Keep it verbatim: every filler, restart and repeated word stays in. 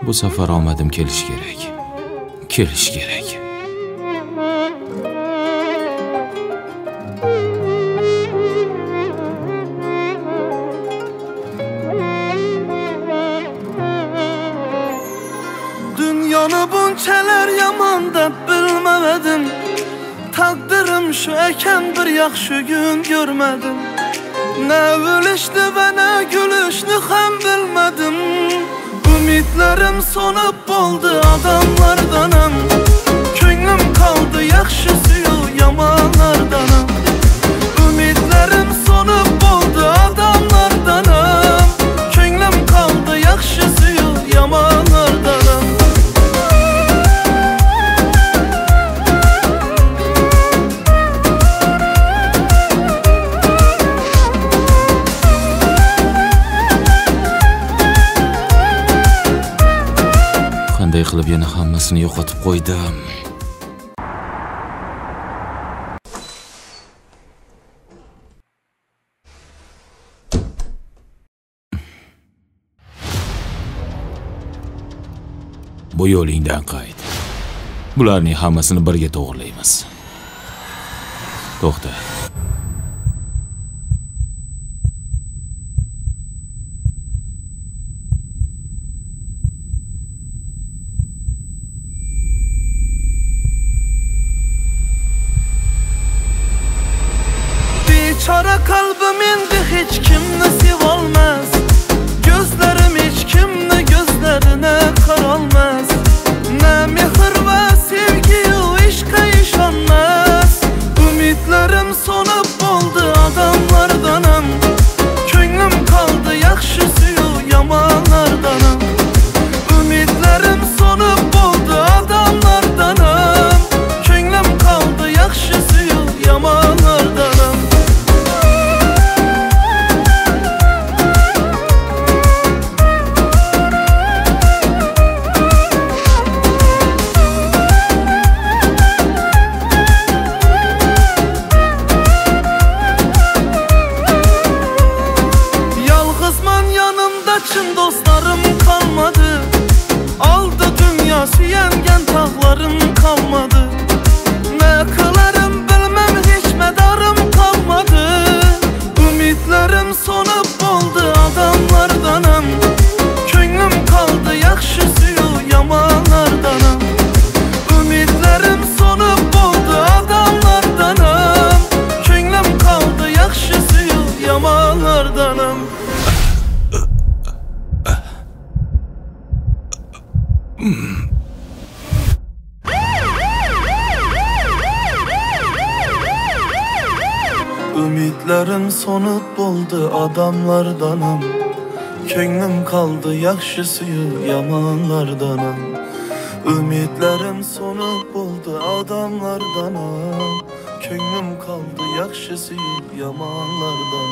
Bu safar omadim kelish kerak. Kelish kerak. Dünyani bunchalar yomon deb bilmadim. Taqdirim shu ekan, bir yaxshi kun ko'rmadim. Ne ölüşni va ne gülüşni ham bilmadim. Umidlerim so'nib bo'ldi odamlardanam. Ko'nglim qoldi yaxshisi-yu yomonlardanam. Umidlerim so'nib bo'ldi odamlardanam. Ko'nglim qoldi yaxshisi-yu yomonlardanam. Qanday qilib yana hammasini yo'qotib qo'ydim. Bu yo'lingdan qayt. Bularning hammasini birga to'g'rilaymiz. To'xta. Çara kalbim endi hiç kimni sevolmaz. Gözlerim hiç kimni gözlerine qarolmaz. Ne mehr ve sevgi ishqa ishonmas. Umidlerim so'nib bo'ldi odamlardanam. Ko'nglim qoldi yaxshisi-yu yomonlardanam. Umidlerim so'nib bo'ldi odamlardanam. Ko'nglim qoldi yaxshisi-yu yomonlardanam. Çın dostlarım kalmadı. Aldı dünya süyengen tağlarım kalmadı. Ne kılarım bilmem hiç medarım kalmadı. Umidlerim so'nib bo'ldi adamlardanam. Ko'nglim qoldi yaxshisi-yu yomonlardanam. Umidlerim so'nib bo'ldi adamlardanam. Ko'nglim qoldi yaxshisi-yu yomonlardanam. Umidlerim so'nib bo'ldi odamlardanam. Ko'nglim qoldi yaxshisi-yu yomonlardanam. Umidlerim so'nib bo'ldi odamlardanam. Ko'nglim qoldi yaxshisi-yu yomonlardanam.